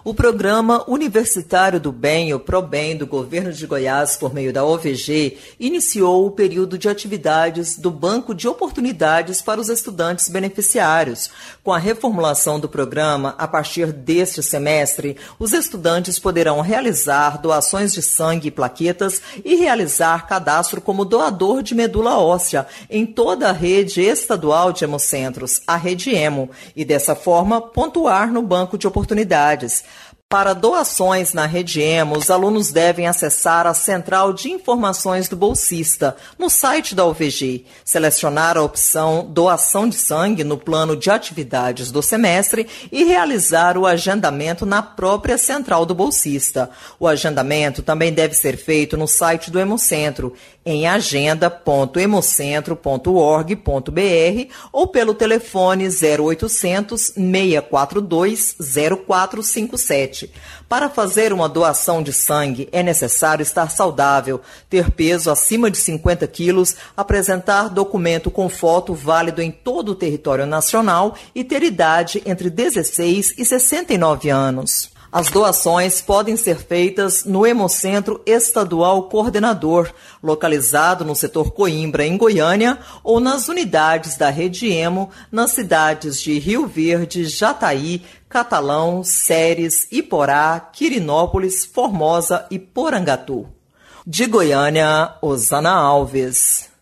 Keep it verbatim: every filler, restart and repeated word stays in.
O Programa Universitário do Bem, o PROBEM, do Governo de Goiás, por meio da O V G, iniciou o período de atividades do Banco de Oportunidades para os estudantes beneficiários. Com a reformulação do programa, a partir deste semestre, os estudantes poderão realizar doações de sangue e plaquetas e realizar cadastro como doador de medula óssea em toda a rede estadual de hemocentros, a Rede Hemo, e dessa forma pontuar no Banco de Oportunidades. Para doações na Rede Hemo, os alunos devem acessar a Central de Informações do Bolsista, no site da O V G, selecionar a opção Doação de Sangue no plano de atividades do semestre e realizar o agendamento na própria Central do Bolsista. O agendamento também deve ser feito no site do Hemocentro, em agenda ponto hemocentro ponto org ponto br ou pelo telefone zero oitocentos, seis quatro dois, zero quatro cinco sete. Para fazer uma doação de sangue, é necessário estar saudável, ter peso acima de cinquenta quilos, apresentar documento com foto válido em todo o território nacional e ter idade entre dezesseis e sessenta e nove anos. As doações podem ser feitas no Hemocentro Estadual Coordenador, localizado no setor Coimbra, em Goiânia, ou nas unidades da Rede Hemo, nas cidades de Rio Verde, Jataí, Catalão, Ceres, Iporá, Quirinópolis, Formosa e Porangatu. De Goiânia, Osana Alves.